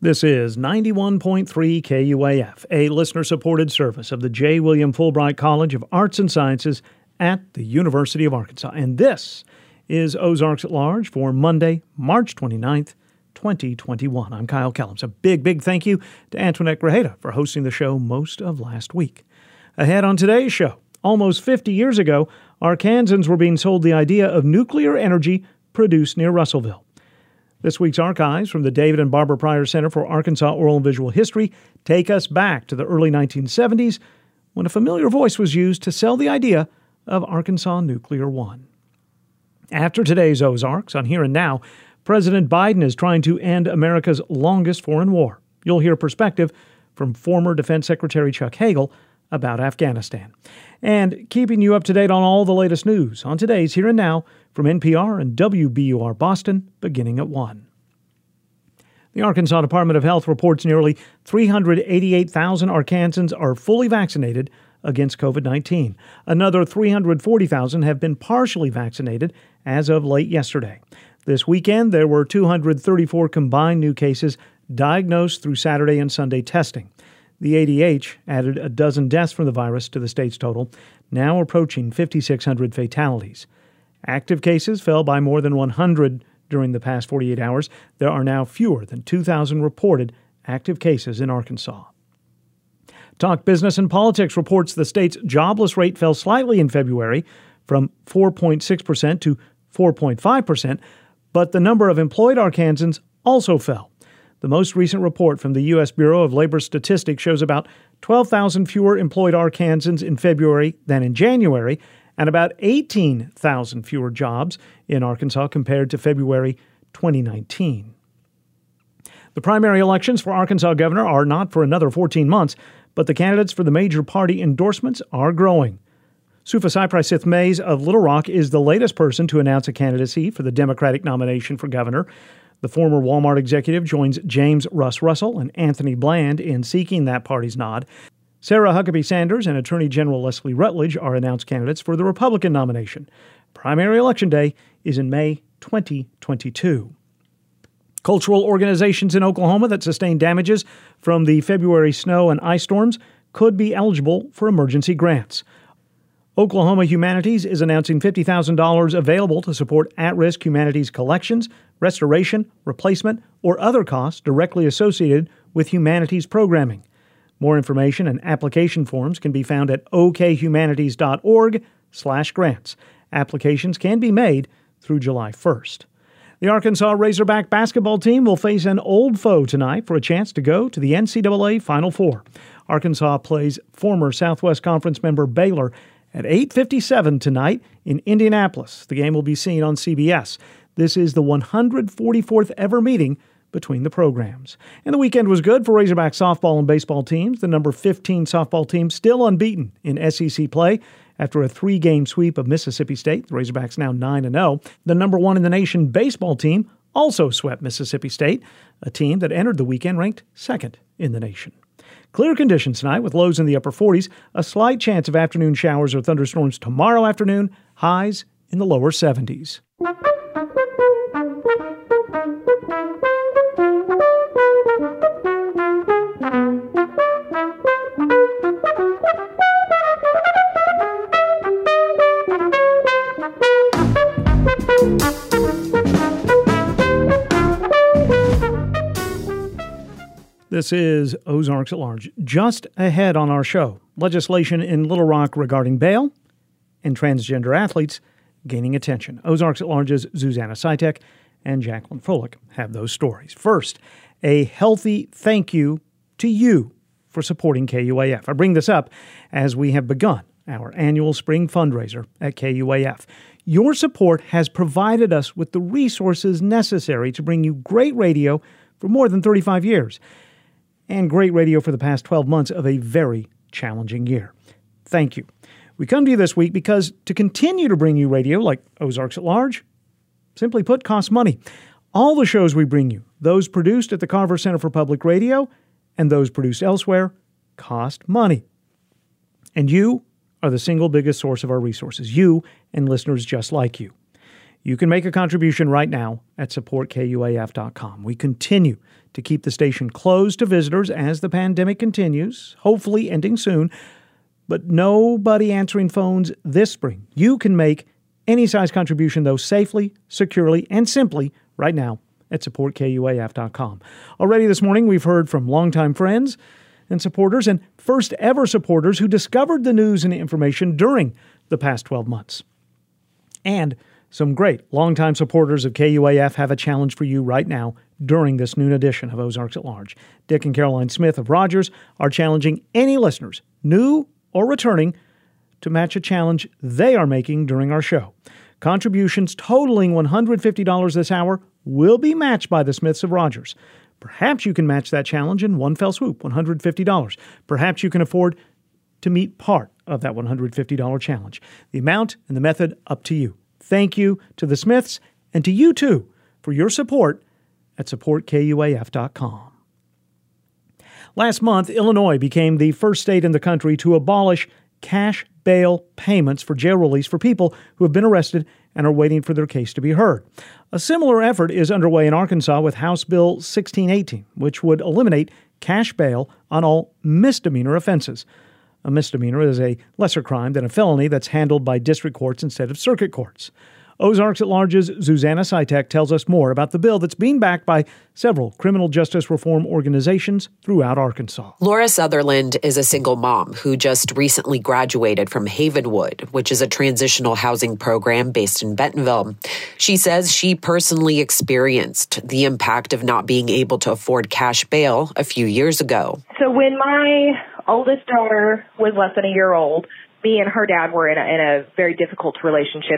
This is 91.3 KUAF, a listener-supported service of the J. William Fulbright College of Arts and Sciences at the University of Arkansas. And this is Ozarks at Large for Monday, March 29th, 2021. I'm Kyle Kellums. A big thank you to Antoinette Grajeda for hosting the show most of last week. Ahead on today's show, almost 50 years ago, Arkansans were being sold the idea of nuclear energy produced near Russellville. This week's archives from the David and Barbara Pryor Center for Arkansas Oral and Visual History take us back to the early 1970s when a familiar voice was used to sell the idea of Arkansas Nuclear One. After today's Ozarks, on Here and Now, President Biden is trying to end America's longest foreign war. You'll hear perspective from former Defense Secretary Chuck Hagel about Afghanistan. And keeping you up to date on all the latest news on today's Here and Now from NPR and WBUR Boston, beginning at 1. The Arkansas Department of Health reports nearly 388,000 Arkansans are fully vaccinated against COVID-19. Another 340,000 have been partially vaccinated as of late yesterday. This weekend, there were 234 combined new cases diagnosed through Saturday and Sunday testing. The ADH added a dozen deaths from the virus to the state's total, now approaching 5,600 fatalities. Active cases fell by more than 100 during the past 48 hours. There are now fewer than 2,000 reported active cases in Arkansas. Talk Business and Politics reports the state's jobless rate fell slightly in February from 4.6% to 4.5%, but the number of employed Arkansans also fell. The most recent report from the U.S. Bureau of Labor Statistics shows about 12,000 fewer employed Arkansans in February than in January, and about 18,000 fewer jobs in Arkansas compared to February 2019. The primary elections for Arkansas governor are not for another 14 months, but the candidates for the major party endorsements are growing. Sufus Sith Mays of Little Rock is the latest person to announce a candidacy for the Democratic nomination for governor. The former Walmart executive joins James Russ Russell and Anthony Bland in seeking that party's nod. Sarah Huckabee Sanders and Attorney General Leslie Rutledge are announced candidates for the Republican nomination. Primary election day is in May 2022. Cultural organizations in Oklahoma that sustained damages from the February snow and ice storms could be eligible for emergency grants. Oklahoma Humanities is announcing $50,000 available to support at-risk humanities collections, restoration, replacement, or other costs directly associated with humanities programming. More information and application forms can be found at okhumanities.org/grants. Applications can be made through July 1st. The Arkansas Razorback basketball team will face an old foe tonight for a chance to go to the NCAA Final Four. Arkansas plays former Southwest Conference member Baylor at 8:57 tonight in Indianapolis. The game will be seen on CBS. This is the 144th ever meeting between the programs. And the weekend was good for Razorback softball and baseball teams. The number 15 softball team still unbeaten in SEC play after a 3-game sweep of Mississippi State. The Razorbacks now 9-0. The number 1 in the nation baseball team also swept Mississippi State, a team that entered the weekend ranked 2nd in the nation. Clear conditions tonight with lows in the upper 40s, a slight chance of afternoon showers or thunderstorms tomorrow afternoon, highs in the lower 70s. This is Ozarks at Large. Just ahead on our show, legislation in Little Rock regarding bail and transgender athletes gaining attention. Ozarks at Large's Zuzanna Sitek and Jacqueline Froelich have those stories. First, a healthy thank you to you for supporting KUAF. I bring this up as we have begun our annual spring fundraiser at KUAF. Your support has provided us with the resources necessary to bring you great radio for more than 35 years. And great radio for the past 12 months of a very challenging year. Thank you. We come to you this week because to continue to bring you radio like Ozarks at Large, simply put, costs money. All the shows we bring you, those produced at the Carver Center for Public Radio and those produced elsewhere, cost money. And you are the single biggest source of our resources, you and listeners just like you. You can make a contribution right now at supportkuaf.com. We continue to keep the station closed to visitors as the pandemic continues, hopefully ending soon, but nobody answering phones this spring. You can make any size contribution, though, safely, securely, and simply right now at supportkuaf.com. Already this morning, we've heard from longtime friends and supporters and first-ever supporters who discovered the news and information during the past 12 months. And some great longtime supporters of KUAF have a challenge for you right now during this noon edition of Ozarks at Large. Dick and Caroline Smith of Rogers are challenging any listeners, new or returning, to match a challenge they are making during our show. Contributions totaling $150 this hour will be matched by the Smiths of Rogers. Perhaps you can match that challenge in one fell swoop, $150. Perhaps you can afford to meet part of that $150 challenge. The amount and the method up to you. Thank you to the Smiths and to you, too, for your support at supportkuaf.com. Last month, Illinois became the first state in the country to abolish cash bail payments for jail release for people who have been arrested and are waiting for their case to be heard. A similar effort is underway in Arkansas with House Bill 1618, which would eliminate cash bail on all misdemeanor offenses. A misdemeanor is a lesser crime than a felony that's handled by district courts instead of circuit courts. Ozarks at Large's Susanna Sitek tells us more about the bill that's being backed by several criminal justice reform organizations throughout Arkansas. Laura Sutherland is a single mom who just recently graduated from Havenwood, which is a transitional housing program based in Bentonville. She says she personally experienced the impact of not being able to afford cash bail a few years ago. So when my oldest daughter was less than a year old, me and her dad were in a very difficult relationship,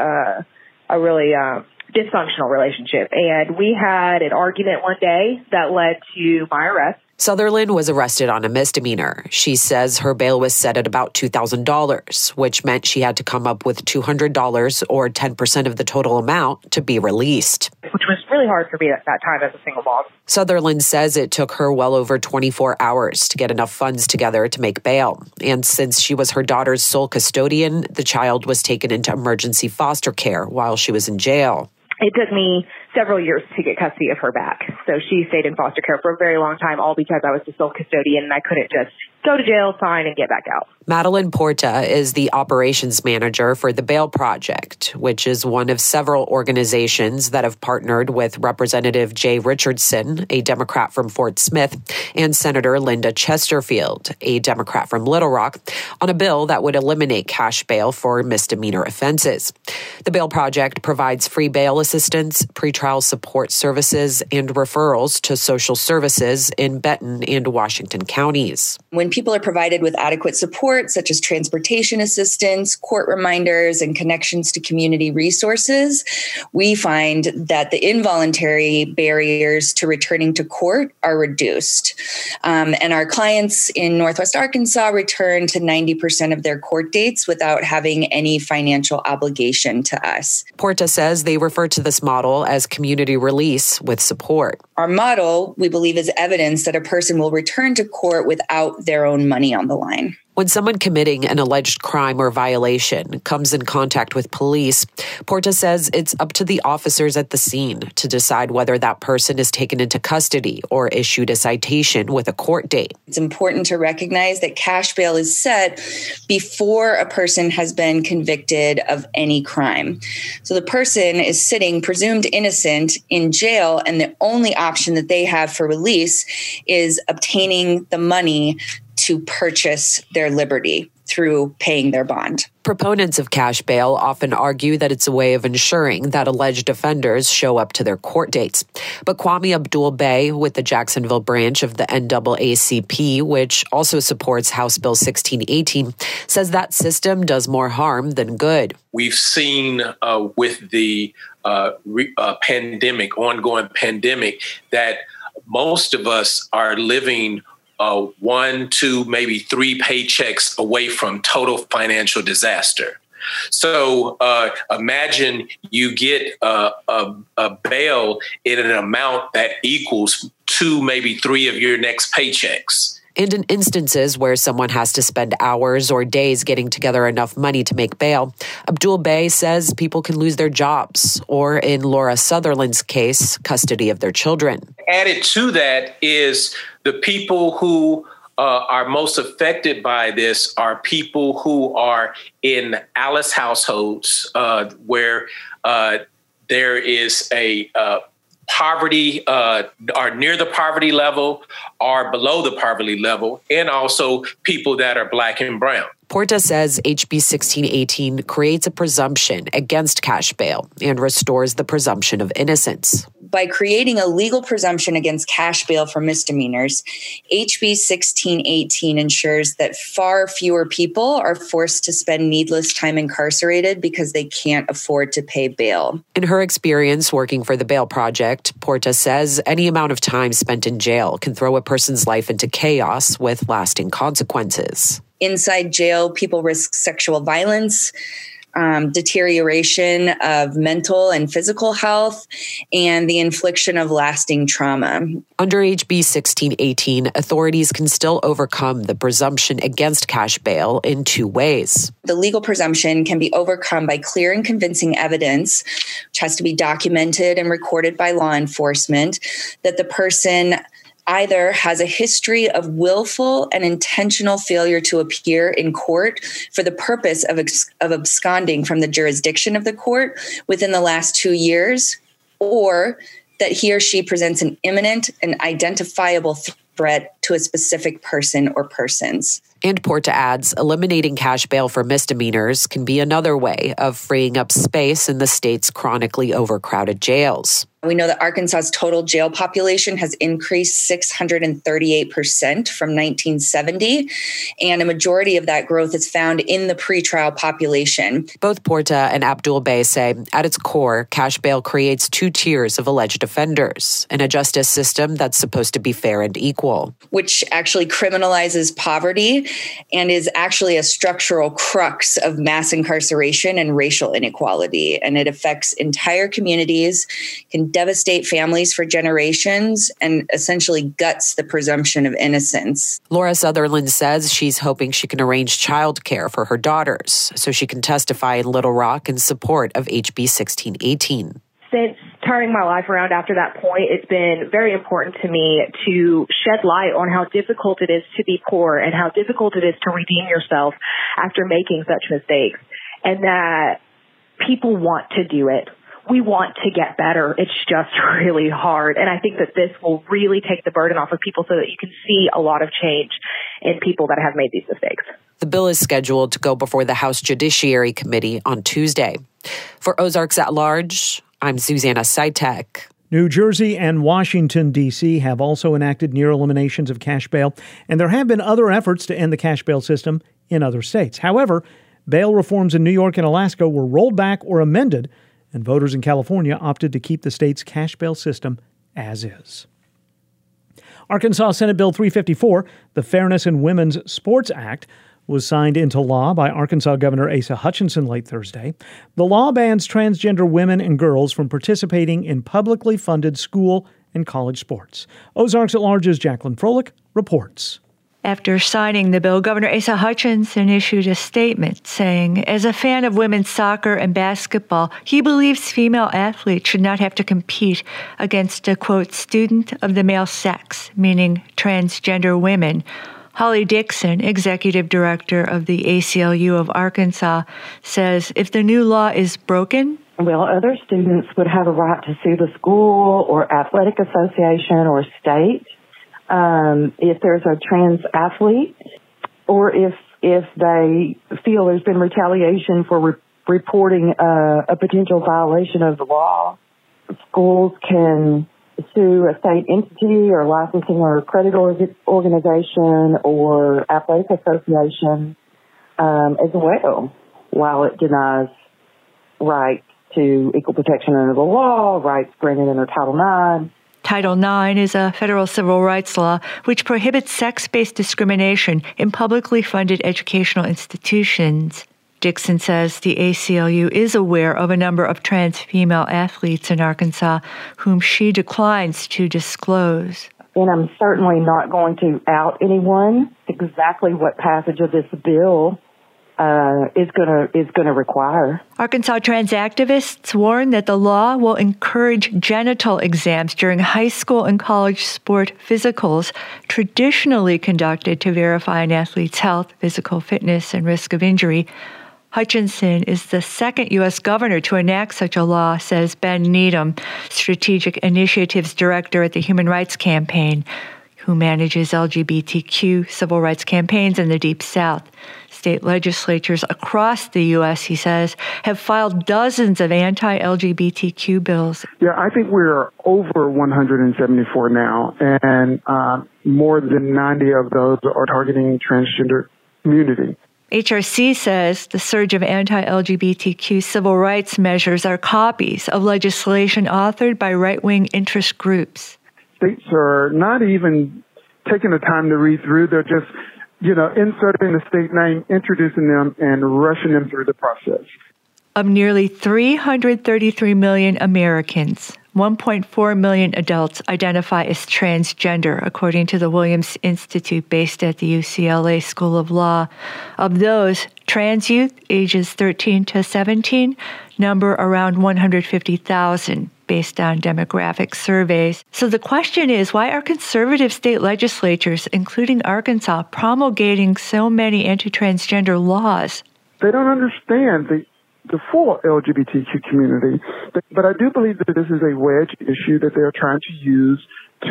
a really dysfunctional relationship. And we had an argument one day that led to my arrest. Sutherland was arrested on a misdemeanor. She says her bail was set at about $2,000, which meant she had to come up with $200 or 10% of the total amount to be released. Which was really hard for me at that time as a single mom. Sutherland says it took her well over 24 hours to get enough funds together to make bail. And since she was her daughter's sole custodian, the child was taken into emergency foster care while she was in jail. It took me several years to get custody of her back. So she stayed in foster care for a very long time, all because I was the sole custodian and I couldn't just go to jail, sign, and get back out. Madeline Porta is the operations manager for the Bail Project, which is one of several organizations that have partnered with Representative Jay Richardson, a Democrat from Fort Smith, and Senator Linda Chesterfield, a Democrat from Little Rock, on a bill that would eliminate cash bail for misdemeanor offenses. The Bail Project provides free bail assistance, pretrial support services, and referrals to social services in Benton and Washington counties. When people are provided with adequate support, such as transportation assistance, court reminders, and connections to community resources, we find that the involuntary barriers to returning to court are reduced. And our clients in Northwest Arkansas return to 90% of their court dates without having any financial obligation to us. Porta says they refer to this model as community release with support. Our model, we believe, is evidence that a person will return to court without their own money on the line. When someone committing an alleged crime or violation comes in contact with police, Porta says it's up to the officers at the scene to decide whether that person is taken into custody or issued a citation with a court date. It's important to recognize that cash bail is set before a person has been convicted of any crime. So the person is sitting presumed innocent in jail, and the only option that they have for release is obtaining the money to purchase their liberty through paying their bond. Proponents of cash bail often argue that it's a way of ensuring that alleged offenders show up to their court dates. But Kwame Abdul-Bey with the Jacksonville branch of the NAACP, which also supports House Bill 1618, says that system does more harm than good. We've seen with the ongoing pandemic, that most of us are living 1, 2, maybe 3 paychecks away from total financial disaster. So imagine you get a bail in an amount that equals 2, maybe 3 of your next paychecks. And in instances where someone has to spend hours or days getting together enough money to make bail, Abdul Bey says people can lose their jobs or, in Laura Sutherland's case, custody of their children. Added to that is the people who are most affected by this are people who are in Alice households where there is a poverty, are near the poverty level, are below the poverty level, and also people that are Black and brown. Porta says HB 1618 creates a presumption against cash bail and restores the presumption of innocence. By creating a legal presumption against cash bail for misdemeanors, HB 1618 ensures that far fewer people are forced to spend needless time incarcerated because they can't afford to pay bail. In her experience working for the Bail Project, Porta says any amount of time spent in jail can throw a person's life into chaos with lasting consequences. Inside jail, people risk sexual violence, deterioration of mental and physical health, and the infliction of lasting trauma. Under HB 1618, authorities can still overcome the presumption against cash bail in two ways. The legal presumption can be overcome by clear and convincing evidence, which has to be documented and recorded by law enforcement, that the person either has a history of willful and intentional failure to appear in court for the purpose of absconding from the jurisdiction of the court within the last 2 years, or that he or she presents an imminent and identifiable threat to a specific person or persons. And Porta adds, eliminating cash bail for misdemeanors can be another way of freeing up space in the state's chronically overcrowded jails. We know that Arkansas's total jail population has increased 638% from 1970, and a majority of that growth is found in the pretrial population. Both Porta and Abdul Bey say, at its core, cash bail creates two tiers of alleged offenders in a justice system that's supposed to be fair and equal. Which actually criminalizes poverty and is actually a structural crux of mass incarceration and racial inequality. And it affects entire communities, can devastate families for generations, and essentially guts the presumption of innocence. Laura Sutherland says she's hoping she can arrange childcare for her daughters so she can testify in Little Rock in support of HB 1618. Since turning my life around after that point, it's been very important to me to shed light on how difficult it is to be poor and how difficult it is to redeem yourself after making such mistakes, and that people want to do it. We want to get better. It's just really hard. And I think that this will really take the burden off of people so that you can see a lot of change in people that have made these mistakes. The bill is scheduled to go before the House Judiciary Committee on Tuesday. For Ozarks at Large, I'm Susanna Sitek. New Jersey and Washington, D.C. have also enacted near eliminations of cash bail, and there have been other efforts to end the cash bail system in other states. However, bail reforms in New York and Alaska were rolled back or amended, and voters in California opted to keep the state's cash bail system as is. Arkansas Senate Bill 354, the Fairness in Women's Sports Act, was signed into law by Arkansas Governor Asa Hutchinson late Thursday. The law bans transgender women and girls from participating in publicly funded school and college sports. Ozarks at Large's Jacqueline Froelich reports. After signing the bill, Governor Asa Hutchinson issued a statement saying, as a fan of women's soccer and basketball, he believes female athletes should not have to compete against a, quote, student of the male sex, meaning transgender women. Holly Dixon, executive director of the ACLU of Arkansas, says if the new law is broken, well, other students would have a right to sue the school or athletic association or state if there's a trans athlete, or if they feel there's been retaliation for reporting a potential violation of the law. Schools can sue a state entity or licensing or credit organization or athletic association as well, while it denies rights to equal protection under the law, rights granted under Title IX. Title IX is a federal civil rights law which prohibits sex-based discrimination in publicly funded educational institutions. Dixon says the ACLU is aware of a number of trans female athletes in Arkansas whom she declines to disclose. and I'm certainly not going to out anyone exactly what passage of this bill is going to require. Arkansas trans activists warn that the law will encourage genital exams during high school and college sport physicals traditionally conducted to verify an athlete's health, physical fitness, and risk of injury. Hutchinson is the second U.S. governor to enact such a law, says Ben Needham, Strategic Initiatives Director at the Human Rights Campaign, who manages LGBTQ civil rights campaigns in the Deep South. State legislatures across the U.S., he says, have filed dozens of anti-LGBTQ bills. Yeah, I think we're over 174 now, and more than 90 of those are targeting transgender community. HRC says the surge of anti-LGBTQ civil rights measures are copies of legislation authored by right-wing interest groups. States are not even taking the time to read through. They're just, inserting the state name, introducing them, and rushing them through the process. Of nearly 333 million Americans, 1.4 million adults identify as transgender, according to the Williams Institute based at the UCLA School of Law. Of those, trans youth ages 13 to 17 number around 150,000 based on demographic surveys. So the question is, why are conservative state legislatures, including Arkansas, promulgating so many anti-transgender laws? They don't understand the full LGBTQ community. But I do believe that this is a wedge issue that they are trying to use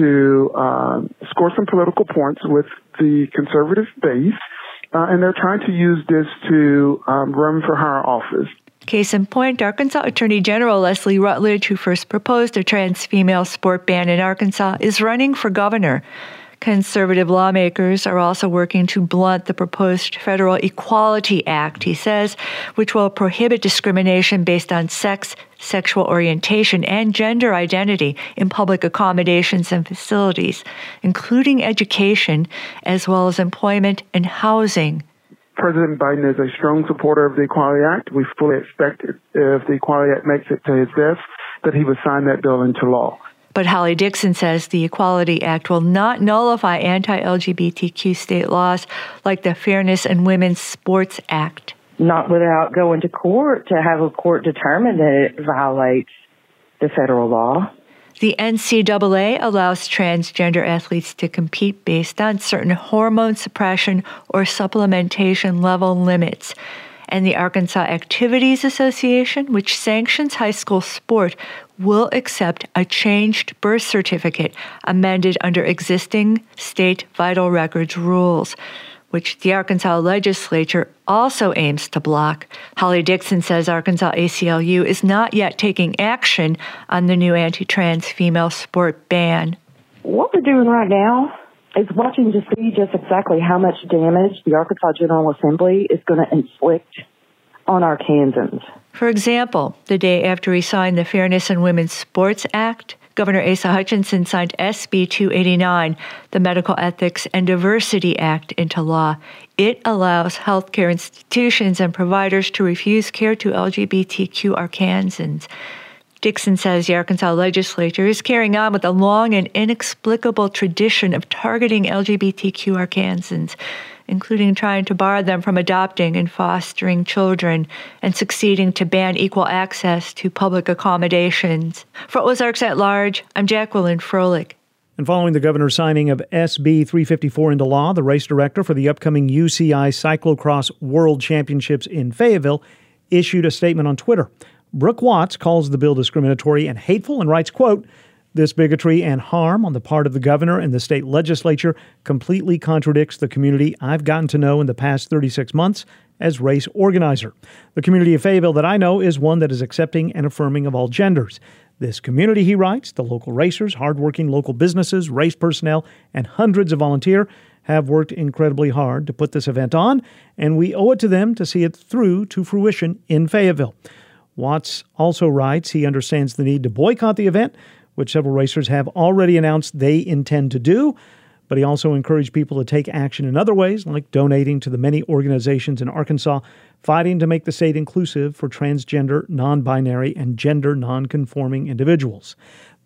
to score some political points with the conservative base, and they're trying to use this to run for higher office. Case in point, Arkansas Attorney General Leslie Rutledge, who first proposed a trans female sport ban in Arkansas, is running for governor. Conservative lawmakers are also working to blunt the proposed Federal Equality Act, he says, which will prohibit discrimination based on sex, sexual orientation, and gender identity in public accommodations and facilities, including education, as well as employment and housing. President Biden is a strong supporter of the Equality Act. We fully expect if the Equality Act makes it to his desk that he would sign that bill into law. But Holly Dixon says the Equality Act will not nullify anti-LGBTQ state laws like the Fairness in Women's Sports Act. Not without going to court to have a court determine that it violates the federal law. The NCAA allows transgender athletes to compete based on certain hormone suppression or supplementation level limits. And the Arkansas Activities Association, which sanctions high school sport, will accept a changed birth certificate amended under existing state vital records rules, which the Arkansas legislature also aims to block. Holly Dixon says Arkansas ACLU is not yet taking action on the new anti-trans female sport ban. What we're doing right now is watching to see just exactly how much damage the Arkansas General Assembly is going to inflict on Arkansans. For example, the day after he signed the Fairness in Women's Sports Act, Governor Asa Hutchinson signed SB 289, the Medical Ethics and Diversity Act, into law. It allows healthcare institutions and providers to refuse care to LGBTQ Arkansans. Dixon says the Arkansas legislature is carrying on with a long and inexplicable tradition of targeting LGBTQ Arkansans, including trying to bar them from adopting and fostering children and succeeding to ban equal access to public accommodations. For Ozarks at Large, I'm Jacqueline Froelich. And following the governor's signing of SB 354 into law, the race director for the upcoming UCI Cyclocross World Championships in Fayetteville issued a statement on Twitter. Brooke Watts calls the bill discriminatory and hateful and writes, quote, "This bigotry and harm on the part of the governor and the state legislature completely contradicts the community I've gotten to know in the past 36 months as race organizer. The community of Fayetteville that I know is one that is accepting and affirming of all genders. This community," he writes, "the local racers, hardworking local businesses, race personnel, and hundreds of volunteers have worked incredibly hard to put this event on, and we owe it to them to see it through to fruition in Fayetteville." Watts also writes he understands the need to boycott the event, which several racers have already announced they intend to do, but he also encouraged people to take action in other ways, like donating to the many organizations in Arkansas fighting to make the state inclusive for transgender, non-binary, and gender non-conforming individuals.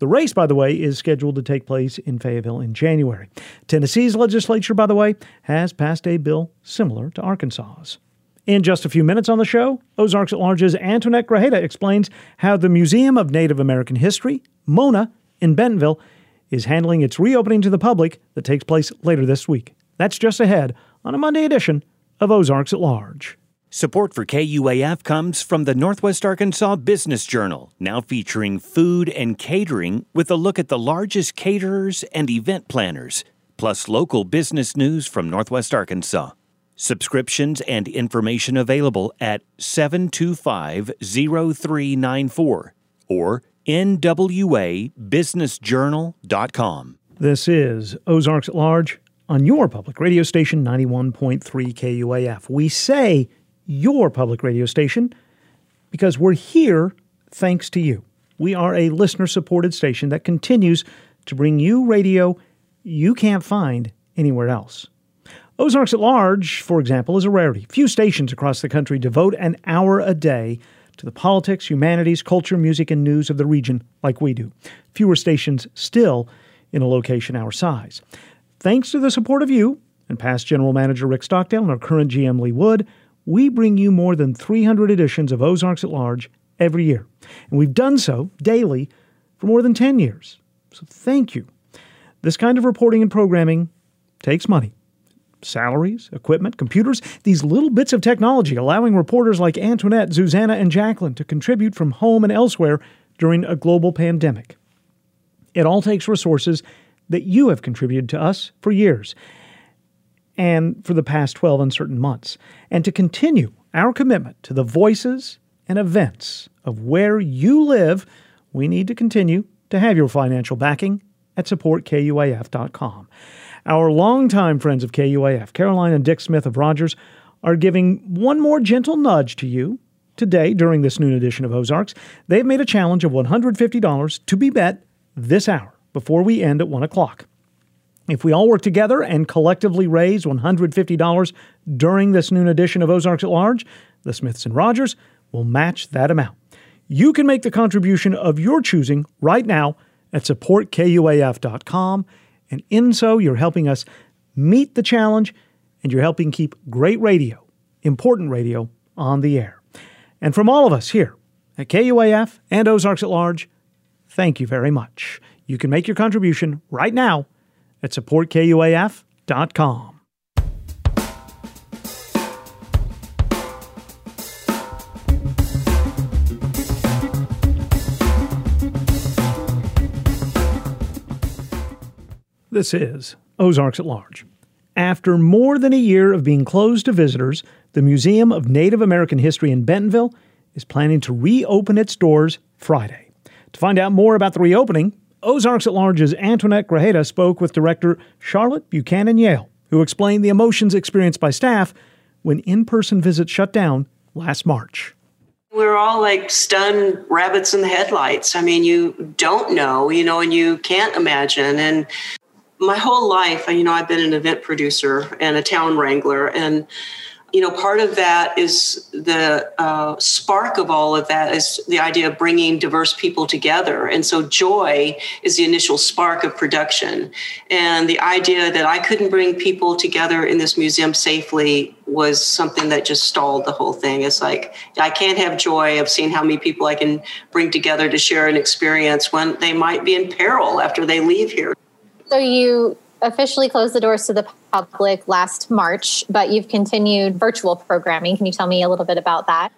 The race, by the way, is scheduled to take place in Fayetteville in January. Tennessee's legislature, by the way, has passed a bill similar to Arkansas's. In just a few minutes on the show, Ozarks at Large's Antoinette Grajeda explains how the Museum of Native American History, MONA, in Bentonville, is handling its reopening to the public that takes place later this week. That's just ahead on a Monday edition of Ozarks at Large. Support for KUAF comes from the Northwest Arkansas Business Journal, now featuring food and catering with a look at the largest caterers and event planners, plus local business news from Northwest Arkansas. Subscriptions and information available at 725-0394 or nwabusinessjournal.com. This is Ozarks at Large on your public radio station, 91.3 KUAF. We say your public radio station because we're here thanks to you. We are a listener-supported station that continues to bring you radio you can't find anywhere else. Ozarks at Large, for example, is a rarity. Few stations across the country devote an hour a day to the politics, humanities, culture, music, and news of the region like we do. Fewer stations still in a location our size. Thanks to the support of you and past General Manager Rick Stockdale and our current GM Lee Wood, we bring you more than 300 editions of Ozarks at Large every year. And we've done so daily for more than 10 years. So thank you. This kind of reporting and programming takes money. Salaries, equipment, computers, these little bits of technology allowing reporters like Antoinette, Susanna, and Jacqueline to contribute from home and elsewhere during a global pandemic. It all takes resources that you have contributed to us for years and for the past 12 uncertain months. And to continue our commitment to the voices and events of where you live, we need to continue to have your financial backing at supportkuaf.com. Our longtime friends of KUAF, Caroline and Dick Smith of Rogers, are giving one more gentle nudge to you today during this noon edition of Ozarks. They've made a challenge of $150 to be bet this hour before we end at 1 o'clock. If we all work together and collectively raise $150 during this noon edition of Ozarks at Large, the Smiths and Rogers will match that amount. You can make the contribution of your choosing right now at supportkuaf.com. And in so, you're helping us meet the challenge, and you're helping keep great radio, important radio, on the air. And from all of us here at KUAF and Ozarks at Large, thank you very much. You can make your contribution right now at supportkuaf.com. This is Ozarks at Large. After more than a year of being closed to visitors, the Museum of Native American History in Bentonville is planning to reopen its doors Friday. To find out more about the reopening, Ozarks at Large's Antoinette Grajeda spoke with director Charlotte Buchanan Yale, who explained the emotions experienced by staff when in-person visits shut down last March. We're all like stunned rabbits in the headlights. I mean, you don't know, and you can't imagine. And my whole life, I've been an event producer and a town wrangler. And, part of that is the spark of all of that is the idea of bringing diverse people together. And so joy is the initial spark of production. And the idea that I couldn't bring people together in this museum safely was something that just stalled the whole thing. It's like, I can't have joy of seeing how many people I can bring together to share an experience when they might be in peril after they leave here. So you officially closed the doors to the public last March, but you've continued virtual programming. Can you tell me a little bit about that?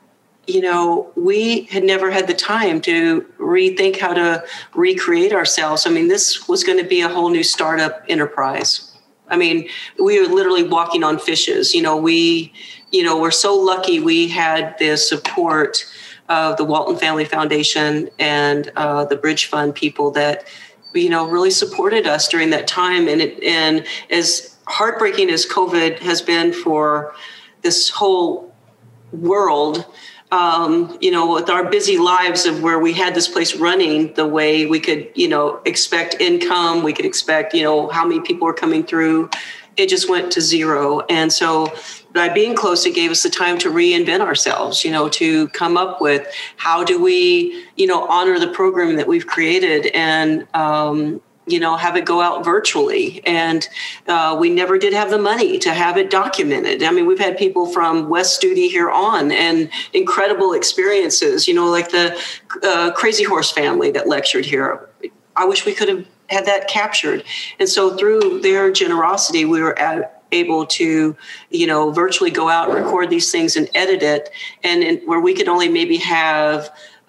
We had never had the time to rethink how to recreate ourselves. This was going to be a whole new startup enterprise. We were literally walking on fishes. We're so lucky we had the support of the Walton Family Foundation and the Bridge Fund people that really supported us during that time. And as heartbreaking as COVID has been for this whole world, with our busy lives of where we had this place running the way we could, expect income, we could expect, how many people were coming through, it just went to zero. And so by being close, it gave us the time to reinvent ourselves, to come up with how do we, honor the program that we've created and, have it go out virtually. And we never did have the money to have it documented. I mean, we've had people from West Studi here on and incredible experiences, like the Crazy Horse family that lectured here. I wish we could have had that captured. And so through their generosity, we were able to, virtually go out and record these things and edit it. And where we could only maybe have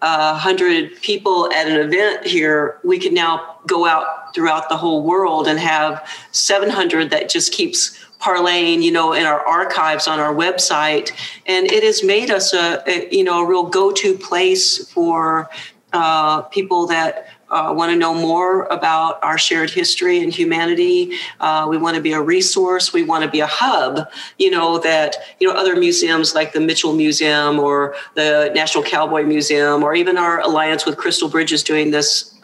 100 people at an event here, we could now go out throughout the whole world and have 700 that just keeps parlaying, in our archives on our website. And it has made us a real go-to place for people that want to know more about our shared history and humanity. We want to be a resource. We want to be a hub, that, other museums like the Mitchell Museum or the National Cowboy Museum, or even our alliance with Crystal Bridges doing this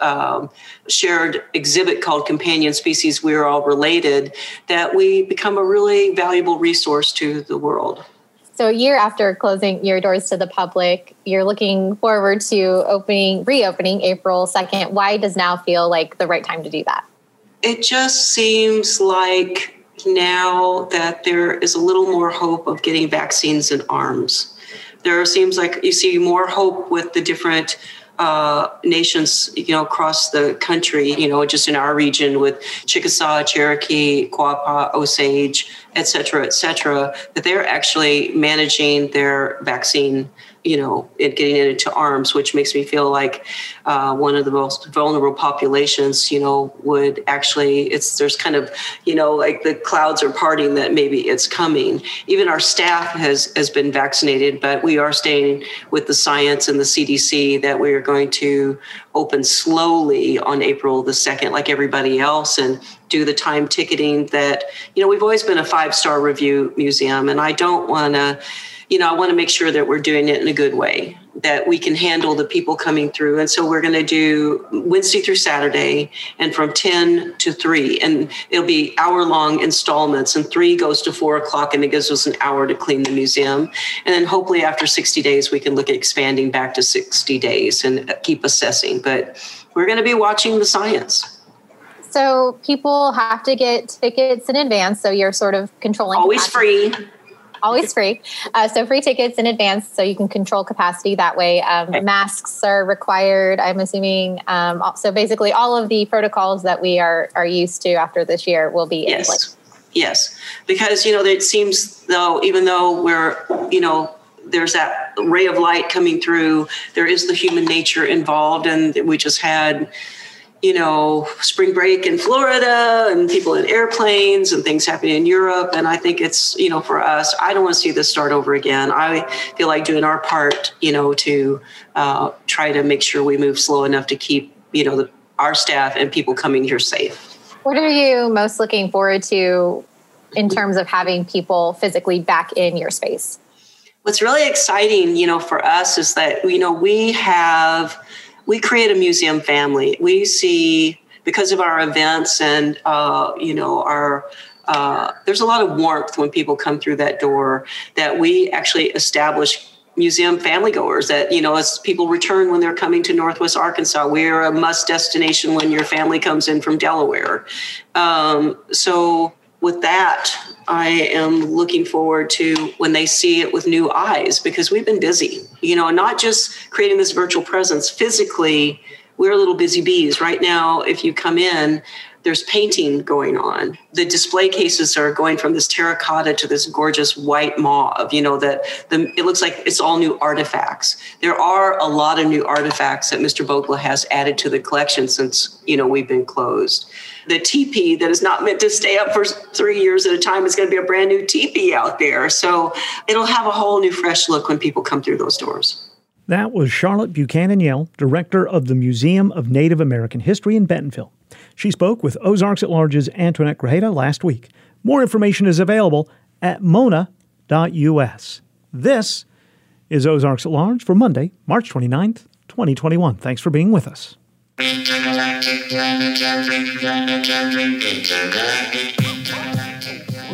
shared exhibit called Companion Species, We're All Related, that we become a really valuable resource to the world. So a year after closing your doors to the public, you're looking forward to reopening April 2nd. Why does now feel like the right time to do that? It just seems like now that there is a little more hope of getting vaccines in arms. There seems like you see more hope with the different nations, across the country, just in our region with Chickasaw, Cherokee, Quapaw, Osage, et cetera, that they're actually managing their vaccine, it getting it into arms, which makes me feel like one of the most vulnerable populations, would actually, there's kind of, like the clouds are parting that maybe it's coming. Even our staff has been vaccinated, but we are staying with the science and the CDC that we are going to open slowly on April the 2nd, like everybody else, and do the time ticketing that, we've always been a 5-star review museum, and I don't want to, I want to make sure that we're doing it in a good way, that we can handle the people coming through. And so we're going to do Wednesday through Saturday and from 10 to 3. And it'll be hour-long installments. And 3 goes to 4 o'clock, and it gives us an hour to clean the museum. And then hopefully after 60 days, we can look at expanding back to 60 days and keep assessing. But we're going to be watching the science. So people have to get tickets in advance. So you're sort of controlling. Always capacity. Free. Always free. So free tickets in advance so you can control capacity that way. Masks are required, I'm assuming. So basically all of the protocols that we are used to after this year will be in place. Yes. Because, it seems though, even though we're, there's that ray of light coming through, there is the human nature involved. And we just had, spring break in Florida and people in airplanes and things happening in Europe. And I think it's, for us, I don't want to see this start over again. I feel like doing our part, to try to make sure we move slow enough to keep, our staff and people coming here safe. What are you most looking forward to in terms of having people physically back in your space? What's really exciting, for us is that, we create a museum family. We see, because of our events and, there's a lot of warmth when people come through that door, that we actually establish museum family goers that, as people return when they're coming to Northwest Arkansas, we're a must destination when your family comes in from Delaware. So with that, I am looking forward to when they see it with new eyes, because we've been busy, not just creating this virtual presence. Physically, we're little busy bees. Right now, if you come in, there's painting going on. The display cases are going from this terracotta to this gorgeous white mauve, it looks like it's all new artifacts. There are a lot of new artifacts that Mr. Vogla has added to the collection since, we've been closed. The teepee that is not meant to stay up for 3 years at a time is going to be a brand new teepee out there. So it'll have a whole new fresh look when people come through those doors. That was Charlotte Buchanan Yell, director of the Museum of Native American History in Bentonville. She spoke with Ozarks at Large's Antoinette Grajeda last week. More information is available at mona.us. This is Ozarks at Large for Monday, March 29th, 2021. Thanks for being with us.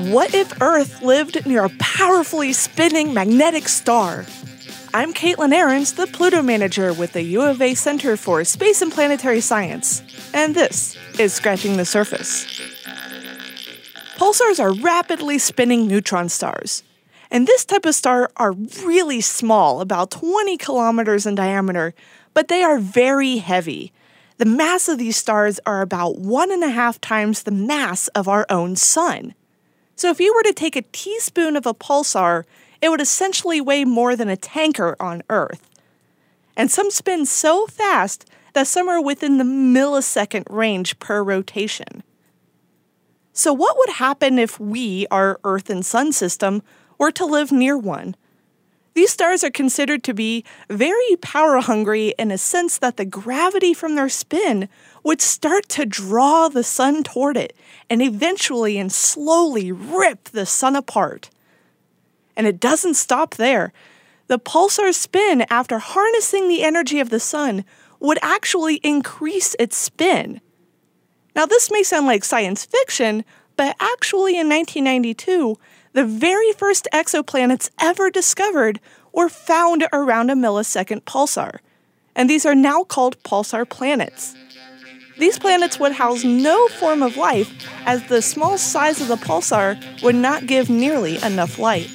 What if Earth lived near a powerfully spinning magnetic star? I'm Caitlin Ahrens, the Pluto Manager with the U of A Center for Space and Planetary Science, and this is Scratching the Surface. Pulsars are rapidly spinning neutron stars, and this type of star are really small, about 20 kilometers in diameter, but they are very heavy. The mass of these stars are about 1.5 times the mass of our own sun. So if you were to take a teaspoon of a pulsar, it would essentially weigh more than a tanker on Earth. And some spin so fast that some are within the millisecond range per rotation. So what would happen if we, our Earth and Sun system, were to live near one? These stars are considered to be very power-hungry in a sense that the gravity from their spin would start to draw the sun toward it and eventually and slowly rip the sun apart. And it doesn't stop there. The pulsar's spin, after harnessing the energy of the sun, would actually increase its spin. Now, this may sound like science fiction, but actually in 1992, the very first exoplanets ever discovered were found around a millisecond pulsar, and these are now called pulsar planets. These planets would house no form of life, as the small size of the pulsar would not give nearly enough light.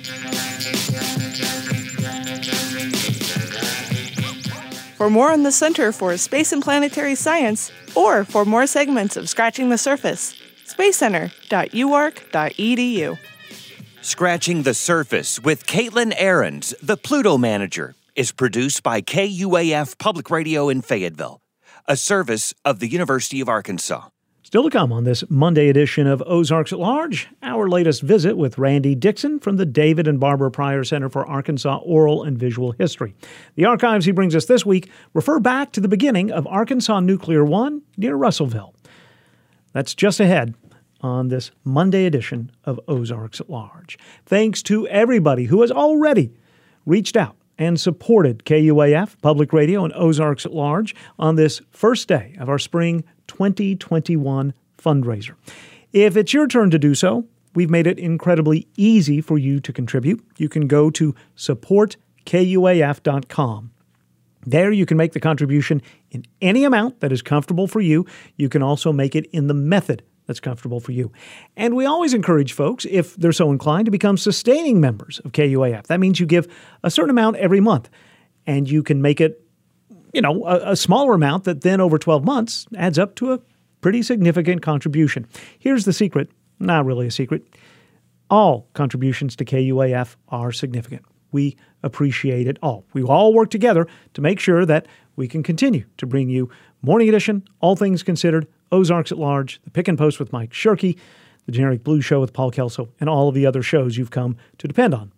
For more on the Center for Space and Planetary Science, or for more segments of Scratching the Surface, spacecenter.uark.edu. Scratching the Surface with Caitlin Ahrens, the Pluto Manager, is produced by KUAF Public Radio in Fayetteville, a service of the University of Arkansas. Still to come on this Monday edition of Ozarks at Large, our latest visit with Randy Dixon from the David and Barbara Pryor Center for Arkansas Oral and Visual History. The archives he brings us this week refer back to the beginning of Arkansas Nuclear 1 near Russellville. That's just ahead on this Monday edition of Ozarks at Large. Thanks to everybody who has already reached out and supported KUAF Public Radio and Ozarks at Large on this first day of our spring 2021 fundraiser. If it's your turn to do so, we've made it incredibly easy for you to contribute. You can go to supportkuaf.com. There you can make the contribution in any amount that is comfortable for you. You can also make it in the method that's comfortable for you. And we always encourage folks, if they're so inclined, to become sustaining members of KUAF. That means you give a certain amount every month, and you can make it, a smaller amount that then over 12 months adds up to a pretty significant contribution. Here's the secret. Not really a secret. All contributions to KUAF are significant. We appreciate it all. We all work together to make sure that we can continue to bring you Morning Edition, All Things Considered, Ozarks at Large, The Pick and Post with Mike Shirkey, The Generic Blues Show with Paul Kelso, and all of the other shows you've come to depend on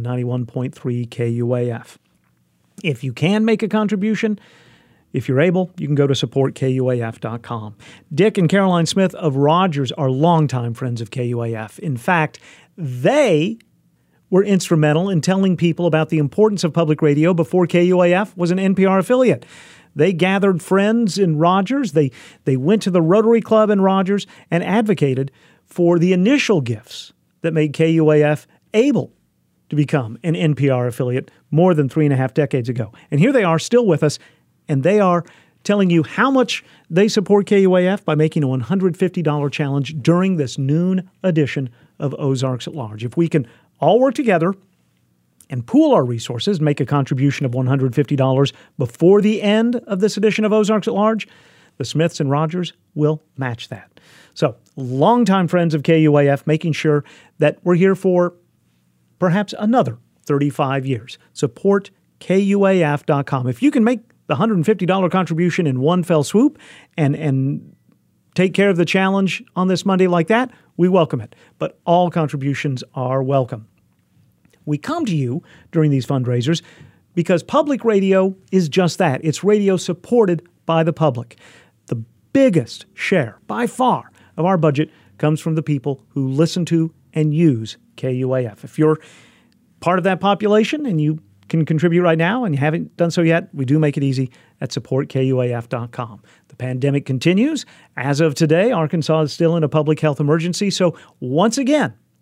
91.3 KUAF. If you can make a contribution, if you're able, you can go to supportkuaf.com. Dick and Caroline Smith of Rogers are longtime friends of KUAF. In fact, they were instrumental in telling people about the importance of public radio before KUAF was an NPR affiliate. They gathered friends in Rogers. They went to the Rotary Club in Rogers and advocated for the initial gifts that made KUAF able to become an NPR affiliate more than 3.5 decades ago. And here they are still with us, and they are telling you how much they support KUAF by making a $150 challenge during this noon edition of Ozarks at Large. If we can all work together and pool our resources, make a contribution of $150 before the end of this edition of Ozarks at Large, the Smiths and Rogers will match that. So, longtime friends of KUAF, making sure that we're here for perhaps another 35 years. Support KUAF.com. If you can make the $150 contribution in one fell swoop and take care of the challenge on this Monday like that, we welcome it. But all contributions are welcome. We come to you during these fundraisers because public radio is just that. It's radio supported by the public. The biggest share, by far, of our budget comes from the people who listen to and use KUAF. If you're part of that population and you can contribute right now and you haven't done so yet, we do make it easy at supportkuaf.com. The pandemic continues. As of today, Arkansas is still in a public health emergency. So once again,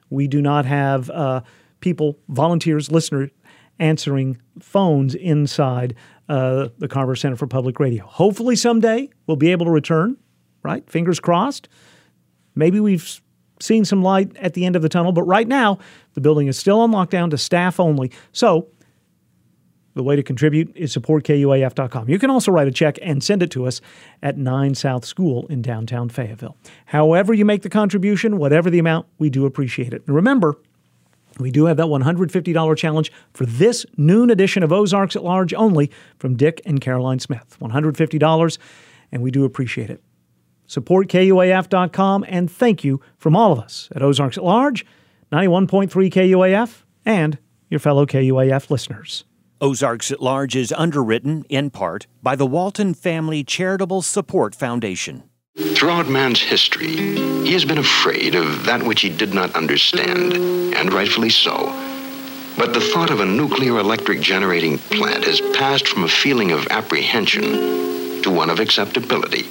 We do not have people, volunteers, listeners, answering phones inside the Carver Center for Public Radio. Hopefully someday we'll be able to return, right? Fingers crossed. Maybe we've seen some light at the end of the tunnel, but right now the building is still on lockdown to staff only. So the way to contribute is support KUAF.com. You can also write a check and send it to us at 9 South School in downtown Fayetteville. However you make the contribution, whatever the amount, we do appreciate it. And remember, we do have that $150 challenge for this noon edition of Ozarks at Large only from Dick and Caroline Smith. $150, and we do appreciate it. Support KUAF.com, and thank you from all of us at Ozarks at Large, 91.3 KUAF, and your fellow KUAF listeners. Ozarks at Large is underwritten, in part, by the Walton Family Charitable Support Foundation. Throughout man's history, he has been afraid of that which he did not understand, and rightfully so. But the thought of a nuclear electric generating plant has passed from a feeling of apprehension to one of acceptability.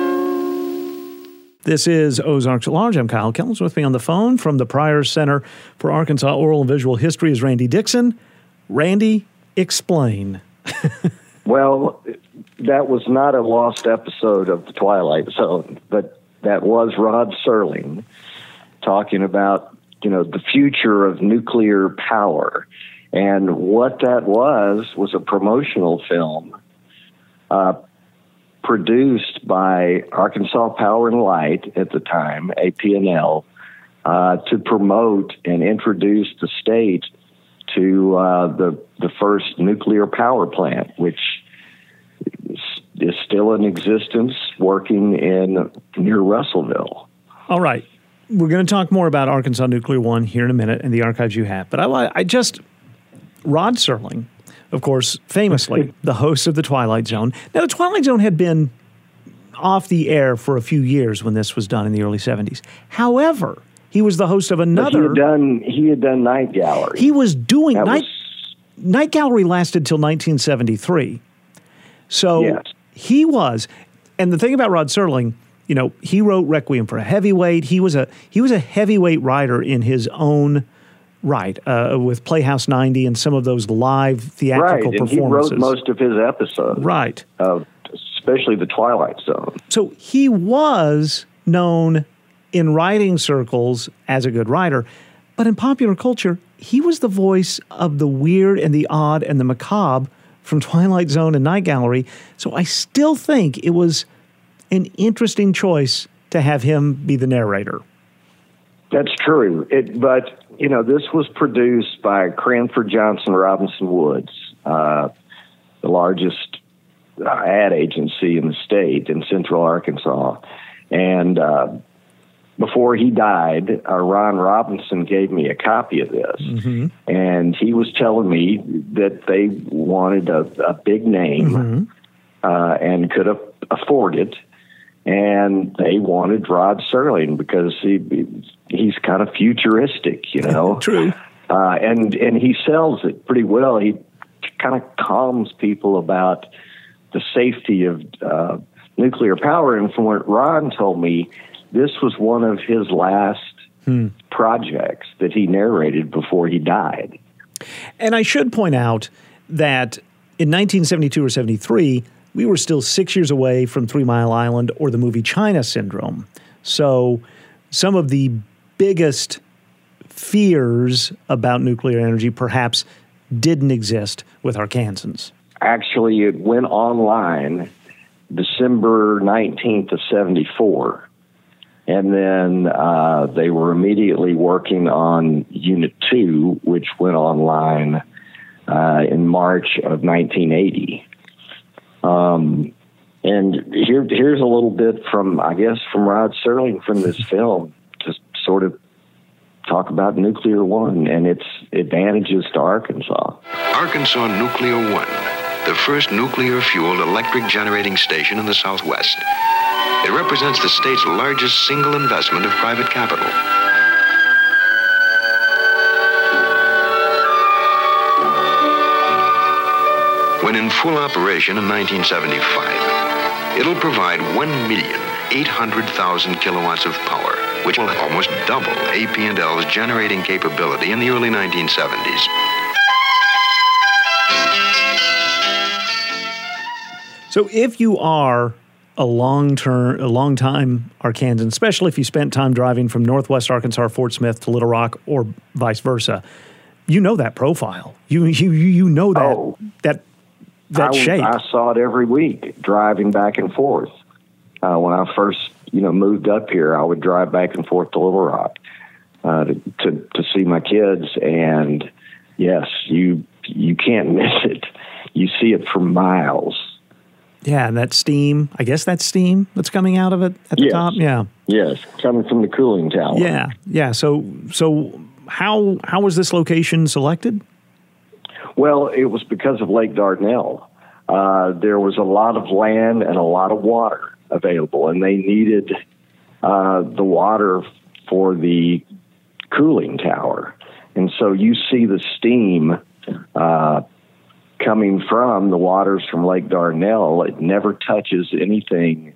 This is Ozarks at Large. I'm Kyle Kellums. With me on the phone from the Pryor Center for Arkansas Oral and Visual History is Randy Dixon. Randy, explain. Well, that was not a lost episode of The Twilight Zone, but that was Rod Serling talking about, the future of nuclear power. And what that was a promotional film produced by Arkansas Power and Light at the time, APNL, to promote and introduce the state to the first nuclear power plant, which is still in existence, working near Russellville. All right. We're going to talk more about Arkansas Nuclear One here in a minute and the archives you have. But Rod Serling, of course, famously the host of The Twilight Zone. Now, The Twilight Zone had been off the air for a few years when this was done in the early 70s. However, he was the host of another. He had done Night Gallery. He was doing Night Gallery lasted till 1973. So yes. He was, and the thing about Rod Serling, he wrote Requiem for a Heavyweight. He was a heavyweight writer in his own right, with Playhouse 90 and some of those live theatrical performances. He wrote most of his episodes. Right. Especially The Twilight Zone. So he was known in writing circles as a good writer, but in popular culture, he was the voice of the weird and the odd and the macabre from Twilight Zone and Night Gallery. So I still think it was an interesting choice to have him be the narrator. That's true. But this was produced by Cranford Johnson Robinson Woods, the largest ad agency in the state in Central Arkansas. And before he died, Ron Robinson gave me a copy of this. Mm-hmm. And he was telling me that they wanted a big name and could afford it. And they wanted Rod Serling because he's kind of futuristic, True. And he sells it pretty well. He kind of calms people about the safety of nuclear power. And from what Ron told me, this was one of his last projects that he narrated before he died. And I should point out that in 1972 or 73, we were still 6 years away from 3 Mile Island or the movie China Syndrome. So some of the biggest fears about nuclear energy perhaps didn't exist with Arkansans. Actually, it went online December 19th of 74. And then they were immediately working on Unit 2, which went online in March of 1980. And here's a little bit from Rod Serling from this film to sort of talk about Nuclear One and its advantages to Arkansas. Arkansas Nuclear One, the first nuclear-fueled electric generating station in the Southwest. It represents the state's largest single investment of private capital. When in full operation in 1975, it'll provide 1,800,000 kilowatts of power which will almost double AP&L's generating capability in the early 1970s. So if you are a long time Arkansan, especially if you spent time driving from Northwest Arkansas, Fort Smith to Little Rock, or vice versa, you know that profile. You know that shape. I saw it every week driving back and forth. When I first moved up here, I would drive back and forth to Little Rock to see my kids, and yes, you can't miss it. You see it for miles. Yeah, and that steam, I guess that's steam that's coming out of it at the top? Yeah. Yes, coming from the cooling tower. Yeah. So how was this location selected? Well, it was because of Lake Dardanelle. There was a lot of land and a lot of water available, and they needed the water for the cooling tower. And so you see the steam coming from the waters from Lake Dardanelle. It never touches anything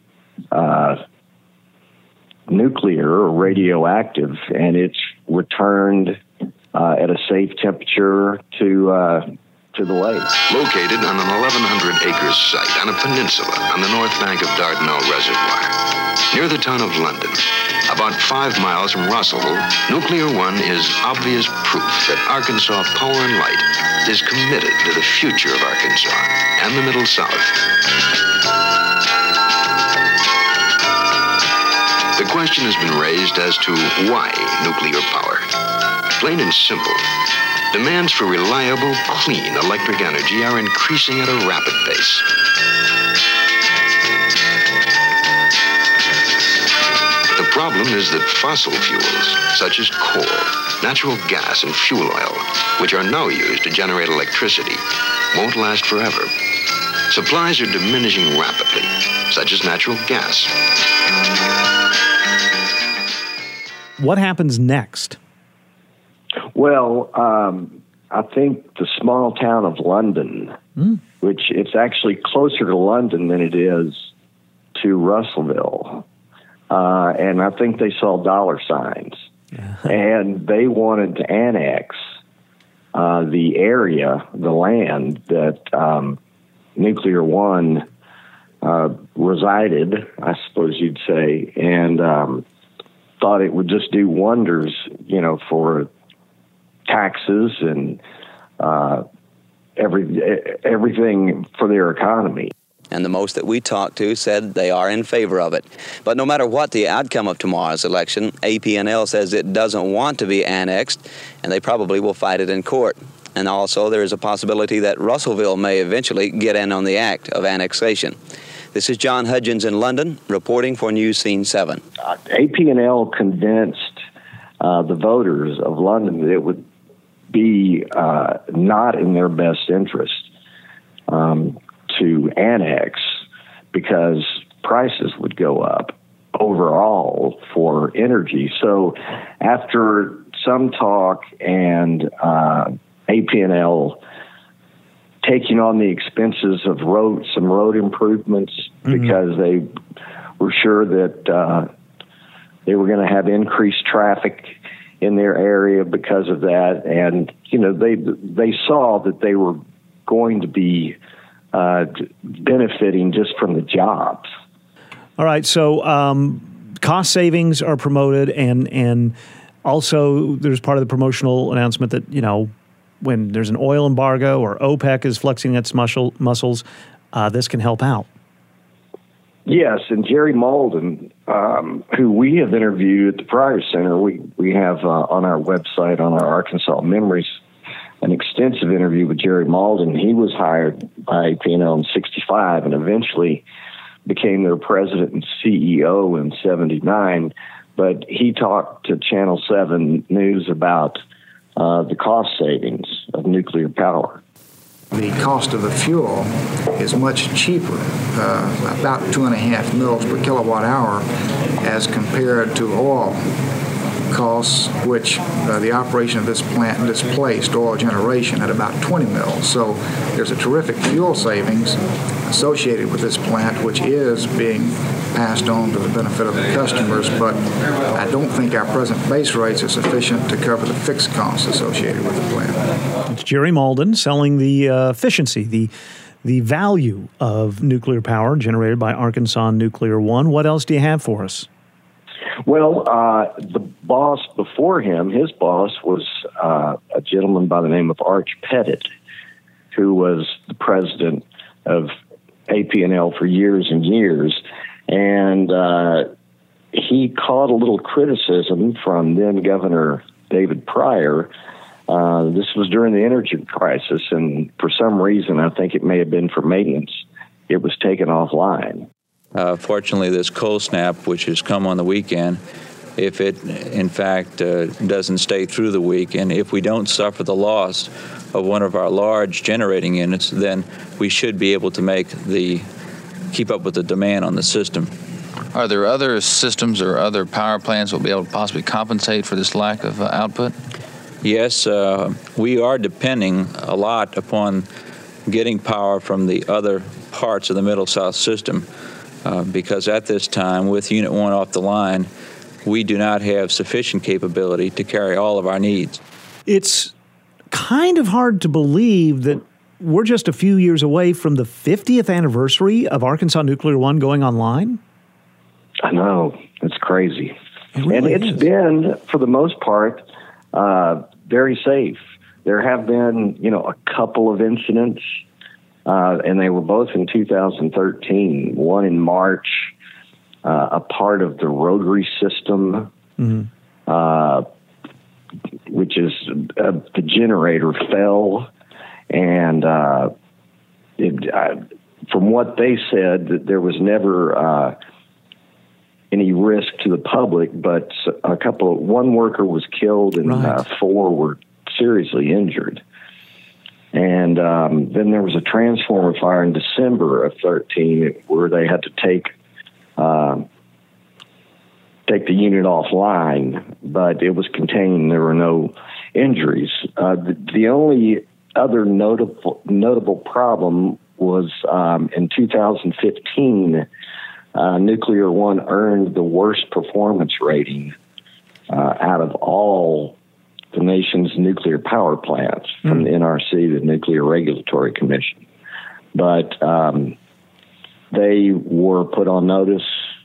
nuclear or radioactive, and it's returned at a safe temperature to the lake. Located on an 1,100-acre site on a peninsula on the north bank of Dardanelle Reservoir, near the town of London, about 5 miles from Russellville, Nuclear One is obvious proof that Arkansas Power and Light is committed to the future of Arkansas and the Middle South. The question has been raised as to why nuclear power. Plain and simple, demands for reliable, clean electric energy are increasing at a rapid pace. The problem is that fossil fuels, such as coal, natural gas, and fuel oil, which are now used to generate electricity, won't last forever. Supplies are diminishing rapidly, such as natural gas. What happens next? Well, I think the small town of London, which it's actually closer to London than it is to Russellville, and I think they saw dollar signs, and they wanted to annex the area, the land that Nuclear One resided, I suppose you'd say, and thought it would just do wonders, for taxes and everything for their economy. And the most that we talked to said they are in favor of it. But no matter what the outcome of tomorrow's election, AP&L says it doesn't want to be annexed, and they probably will fight it in court. And also there is a possibility that Russellville may eventually get in on the act of annexation. This is John Hudgens in London, reporting for News Scene 7. AP&L convinced the voters of London that it would be not in their best interest to annex, because prices would go up overall for energy. So after some talk and AP&L taking on the expenses of some road improvements, because they were sure that they were going to have increased traffic in their area because of that. And, they saw that they were going to be benefiting just from the jobs. All right. So cost savings are promoted, and also there's part of the promotional announcement that, when there's an oil embargo or OPEC is flexing its muscles, this can help out. Yes, and Jerry Malden, who we have interviewed at the Pryor Center, we have on our website, on our Arkansas Memories, an extensive interview with Jerry Malden. He was hired by AP&L in 1965 and eventually became their president and CEO in 1979. But he talked to Channel 7 News about the cost savings of nuclear power. The cost of the fuel is much cheaper, about 2.5 mils per kilowatt hour, as compared to oil costs, which the operation of this plant displaced oil generation at about 20 mils. So there's a terrific fuel savings associated with this plant, which is being passed on to the benefit of the customers, but I don't think our present base rates are sufficient to cover the fixed costs associated with the plant. It's Jerry Malden selling the efficiency, the value of nuclear power generated by Arkansas Nuclear One. What else do you have for us? Well, the boss before him, his boss was a gentleman by the name of Arch Pettit, who was the president of APNL for years and years. And he caught a little criticism from then Governor David Pryor. This was during the energy crisis, and for some reason, I think it may have been for maintenance, it was taken offline. Fortunately, this cold snap, which has come on the weekend, if it, in fact, doesn't stay through the week, and if we don't suffer the loss of one of our large generating units, then we should be able to keep up with the demand on the system. Are there other systems or other power plants that will be able to possibly compensate for this lack of output? Yes, we are depending a lot upon getting power from the other parts of the Middle-South system because at this time, with Unit 1 off the line, we do not have sufficient capability to carry all of our needs. It's kind of hard to believe that we're just a few years away from the 50th anniversary of Arkansas Nuclear One going online. I know. It's crazy. Really and it's been, for the most part, very safe. There have been, a couple of incidents, and they were both in 2013. One in March, a part of the rotary system, which is the generator fell, and from what they said, that there was never any risk to the public, but one worker was killed and 4 were seriously injured. And then there was a transformer fire in December of 13 where they had to take the unit offline, but it was contained. There were no injuries. The only other notable problem was in 2015, Nuclear One earned the worst performance rating out of all the nation's nuclear power plants from the NRC, the Nuclear Regulatory Commission. But they were put on notice,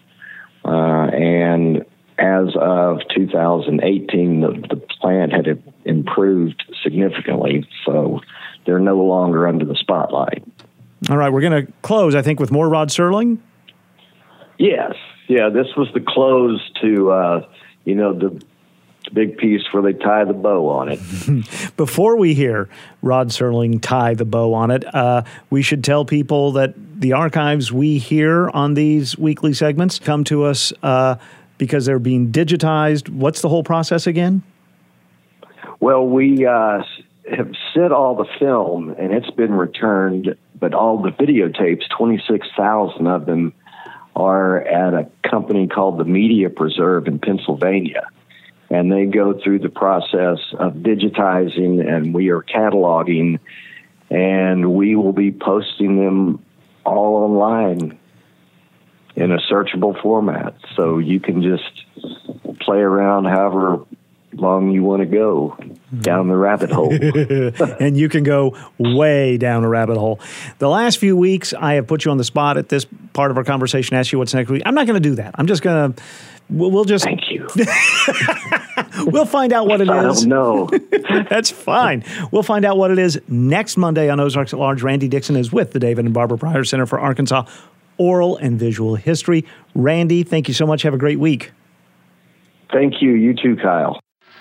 and as of 2018, the plant had improved significantly, so they're no longer under the spotlight. All right, we're going to close, I think, with more Rod Serling. Yes. Yeah, this was the close to, the big piece where they tie the bow on it. Before we hear Rod Serling tie the bow on it, we should tell people that the archives we hear on these weekly segments come to us because they're being digitized. What's the whole process again? Well, we have sent all the film, and it's been returned, but all the videotapes, 26,000 of them, are at a company called the Media Preserve in Pennsylvania. And they go through the process of digitizing, and we are cataloging, and we will be posting them all online in a searchable format. So you can just play around however long you want to go down the rabbit hole. And you can go way down a rabbit hole. The last few weeks, I have put you on the spot at this part of our conversation, asked you what's next week. I'm not going to do that. I'm just going to, we'll just... Thank you. We'll find out what it is. I don't know. That's fine. We'll find out what it is next Monday on Ozarks at Large. Randy Dixon is with the David and Barbara Pryor Center for Arkansas Oral and Visual History. Randy, thank you so much. Have a great week. Thank you. You too, Kyle.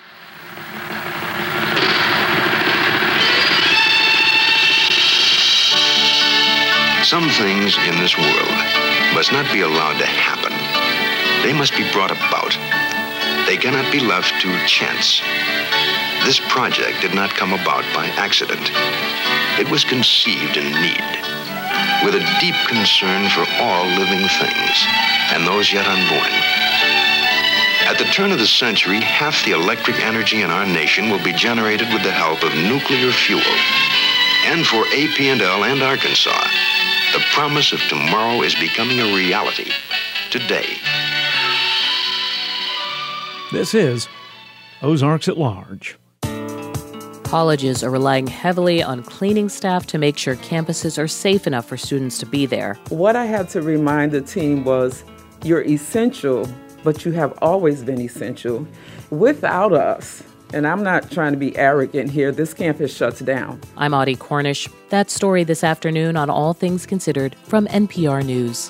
Some things in this world must not be allowed to happen. They must be brought about. They cannot be left to chance. This project did not come about by accident. It was conceived in need, with a deep concern for all living things and those yet unborn. At the turn of the century, half the electric energy in our nation will be generated with the help of nuclear fuel. And for APNL and Arkansas, the promise of tomorrow is becoming a reality. today. This is Ozarks at Large. Colleges are relying heavily on cleaning staff to make sure campuses are safe enough for students to be there. What I had to remind the team was, you're essential, but you have always been essential. Without us, and I'm not trying to be arrogant here, this campus shuts down. I'm Audie Cornish. That story this afternoon on All Things Considered from NPR News.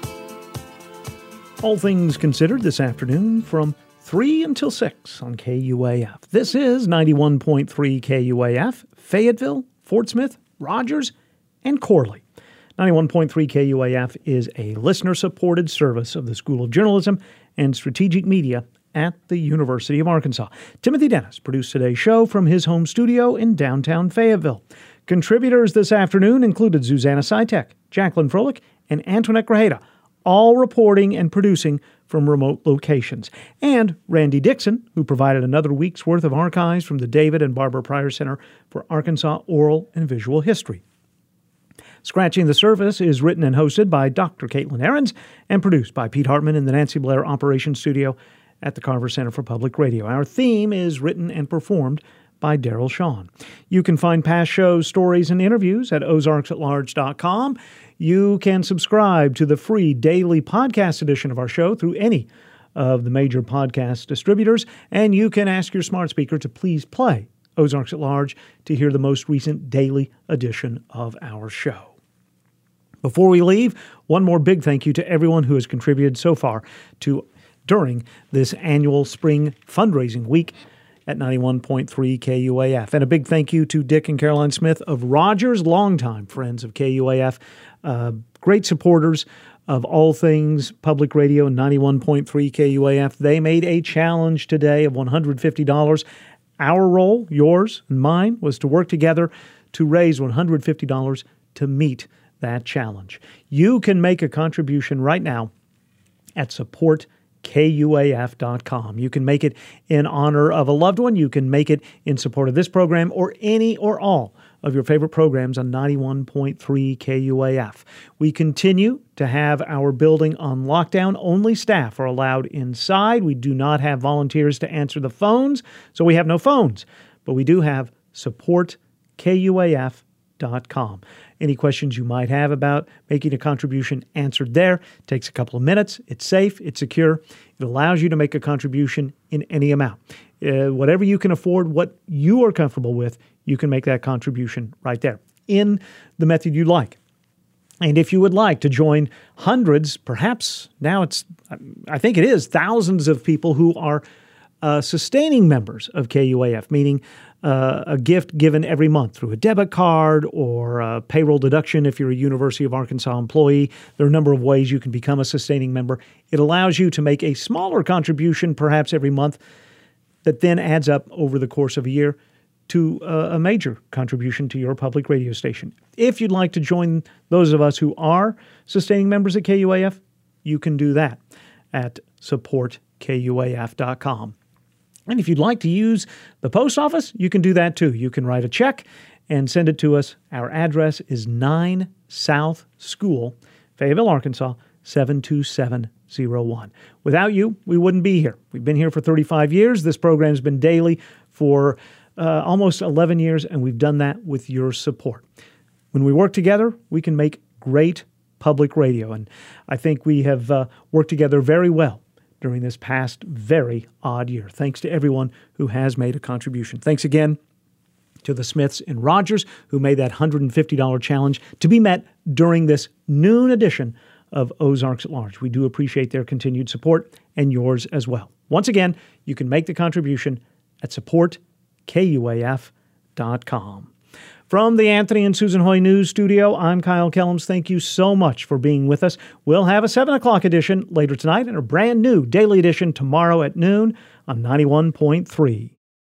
All Things Considered this afternoon from 3 until 6 on KUAF. This is 91.3 KUAF, Fayetteville, Fort Smith, Rogers, and Corley. 91.3 KUAF is a listener-supported service of the School of Journalism and Strategic Media at the University of Arkansas. Timothy Dennis produced today's show from his home studio in downtown Fayetteville. Contributors this afternoon included Susanna Sitek, Jacqueline Froelich, and Antoinette Grajeda, all reporting and producing from remote locations. And Randy Dixon, who provided another week's worth of archives from the David and Barbara Pryor Center for Arkansas Oral and Visual History. Scratching the Surface is written and hosted by Dr. Caitlin Ahrens and produced by Pete Hartman in the Nancy Blair Operations Studio at the Carver Center for Public Radio. Our theme is written and performed by Daryl Shawn. You can find past shows, stories, and interviews at ozarksatlarge.com. You can subscribe to the free daily podcast edition of our show through any of the major podcast distributors, and you can ask your smart speaker to please play Ozarks at Large to hear the most recent daily edition of our show. Before we leave, one more big thank you to everyone who has contributed so far during this annual spring fundraising week at 91.3 KUAF. And a big thank you to Dick and Caroline Smith of Rogers, longtime friends of KUAF, great supporters of all things public radio and 91.3 KUAF. They made a challenge today of $150. Our role, yours and mine, was to work together to raise $150 to meet that challenge. You can make a contribution right now at supportkuaf.com. You can make it in honor of a loved one. You can make it in support of this program or any or all of your favorite programs on 91.3 KUAF. We continue to have our building on lockdown. Only staff are allowed inside. We do not have volunteers to answer the phones, so we have no phones. But we do have supportkuaf.com. Any questions you might have about making a contribution answered there. It takes a couple of minutes. It's safe. It's secure. It allows you to make a contribution in any amount. Whatever you can afford, what you are comfortable with, you can make that contribution right there in the method you like. And if you would like to join hundreds, perhaps now I think it is thousands of people who are sustaining members of KUAF, meaning a gift given every month through a debit card or a payroll deduction if you're a University of Arkansas employee. There are a number of ways you can become a sustaining member. It allows you to make a smaller contribution perhaps every month that then adds up over the course of a year to a major contribution to your public radio station. If you'd like to join those of us who are sustaining members at KUAF, you can do that at supportkuaf.com. And if you'd like to use the post office, you can do that too. You can write a check and send it to us. Our address is 9 South School, Fayetteville, Arkansas, 72701. Without you, we wouldn't be here. We've been here for 35 years. This program's been daily for almost 11 years, and we've done that with your support. When we work together, we can make great public radio, and I think we have worked together very well during this past very odd year. Thanks to everyone who has made a contribution. Thanks again to the Smiths and Rogers who made that $150 challenge to be met during this noon edition of Ozarks at Large. We do appreciate their continued support and yours as well. Once again, you can make the contribution at supportkuaf.com. From the Anthony and Susan Hoy News Studio, I'm Kyle Kellums. Thank you so much for being with us. We'll have a 7 o'clock edition later tonight and a brand new daily edition tomorrow at noon on 91.3.